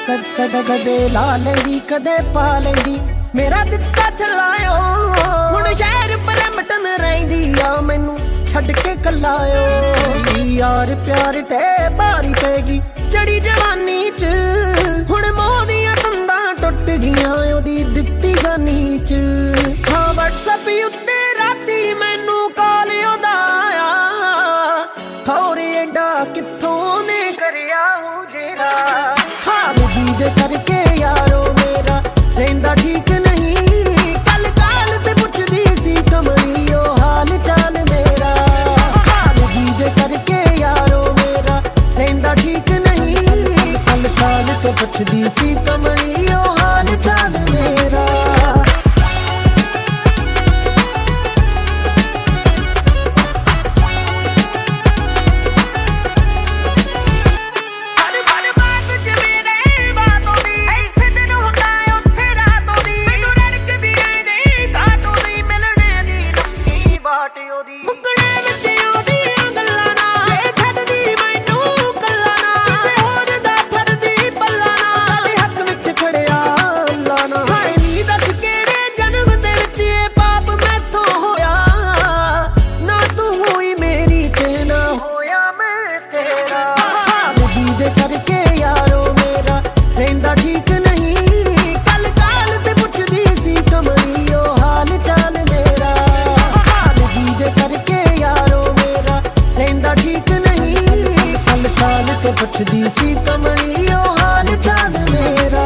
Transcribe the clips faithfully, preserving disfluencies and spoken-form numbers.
ਕਦੇ ਕਦੇ ਲਾ ਲੈਂਦੀ ਕਦੇ ਪਾ ਲੈਂਦੀ ਮੇਰਾ ਦਿੱਤਾ ਚਲਾਇਓ। ਹੁਣ ਸ਼ਹਿਰ ਪਰਮਟਨ ਰਹਿੰਦੀ ਆ ਮੈਨੂੰ ਛੱਡ ਕੇ ਕੱਲਾਇਓ। ਯਾਰ ਪਿਆਰ ਤੇ ਭਾਰੀ ਪੈਗੀ ਚੜੀ ਜਵਾਨੀ ਚ ਹੁਣ ਮੋਹ ਦੀਆਂ ਤੰਦਾਂ ਟੁੱਟ ਗਈਆਂ ਉਹਦੀ ਦਿੱਤੀ ਗਾਨੀ ਚ। ਹਾਂ WhatsApp ਉੱਤੇ ਰਾਤੀ ਮੈਨੂੰ ਕਾਲ ਆਉਂਦਾ ਆ ਖੌਰੇ ਐਡਾ ਕਿੱਥੋਂ ਨੇ ਕਰਿਆ ਹੋ ਜਿਹੜਾ। ਹਾਲ ਜੀ ਦੇ ਕਰਕੇ ਯਾਰੋ ਮੇਰਾ ਰਹਿੰਦਾ ਠੀਕ ਨਹੀਂ ਕੱਲ ਕਾਲ ਤੇ ਪੁੱਛਦੀ ਸੀ ਕਮਲੀ ਉਹ ਹਾਲ ਚਾਲ ਮੇਰਾ। ਹਾਲ ਜੀ ਦੇ ਕਰਕੇ ਯਾਰੋ ਮੇਰਾ ਰਹਿੰਦਾ ਠੀਕ ਨਹੀਂ ਕੱਲ ਕਾਲ ਤੇ ਪੁੱਛਦੀ ਸੀ ਕਮਲੀ ਉਹ ਹਾਲ ਚਾਲ ਮੇਰਾ। ਮੁੱਕਣੇ ਵਿੱਚ ਉਹਦੀਆਂ ਗੱਲਾਂ ਨਾ ਇਹ ਛੱਡਦੀ ਮੈਨੂੰ ਕੱਲਾ ਨਾ ਕਿਸੇ ਹੋਰ ਦਾ ਫੜਦੀ ਪੱਲਾ ਨਾ ਸਾਡੇ ਹੱਕ ਵਿੱਚ ਖੜਿਆ ਅੱਲਾ ਨਾ। ਹਾਏ ਨੀ ਦੱਸ ਕਿਹੜੇ ਜਨਮ ਦੇ ਵਿੱਚ ਇਹ ਪਾਪ ਮੈਥੋਂ ਹੋਇਆ ਨਾ ਤੂੰ ਹੋਈ ਮੇਰੀ ਤੇ ਨਾ ਹੋਇਆ ਮੈਂ ਤੇਰਾ। ਹਾਲ ਜੀ ਦੇ ਕਰਕੇ ਯਾਰੋ ਮੇਰਾ ਰਹਿੰਦਾ ਠੀਕ ਨਹੀਂ ਕੱਲ ਕਾਲ ਤੇ ਪੁੱਛਦੀ ਸੀ ਕਮਲੀ ਉਹ ਹਾਲ ਚਾਲ ਮੇਰਾ। ਦੇ ਕਰਕੇ ਯਾਰੋ ਮੇਰਾ ਰਹਿੰਦਾ ਠੀਕ ਨਹੀਂ ਕੱਲ ਕਾਲ ਤੇ ਪੁੱਛਦੀ ਸੀ ਕਮਲੀ ਉਹ ਹਾਲ ਚਾਲ ਮੇਰਾ।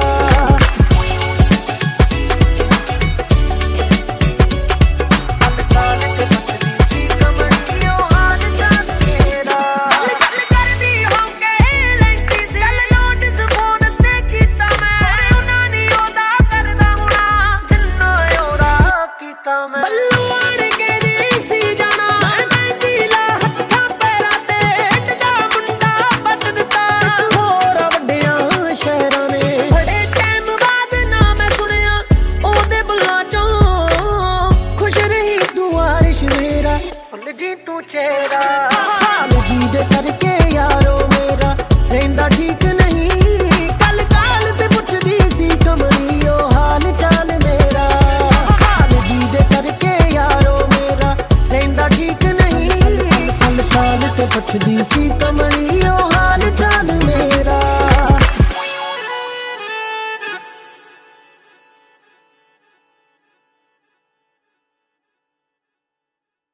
ਤੂੰ ਚਿਹਰਾ ਹਾਲ ਜੀ ਦੇ ਕਰਕੇ ਯਾਰੋ ਮੇਰਾ ਰਹਿੰਦਾ ਠੀਕ ਨਹੀਂ ਕੱਲ ਕਾਲ ਤੇ ਪੁੱਛਦੀ ਸੀ ਕਮਲੀ ਉਹ ਹਾਲ ਚਾਲ ਮੇਰਾ। ਹਾਲ ਜੀ ਦੇ ਕਰਕੇ ਯਾਰੋ ਮੇਰਾ ਰਹਿੰਦਾ ਠੀਕ ਨਹੀਂ ਕੱਲ ਕਾਲ ਤੇ ਪੁੱਛਦੀ ਸੀ ਕਮਲੀ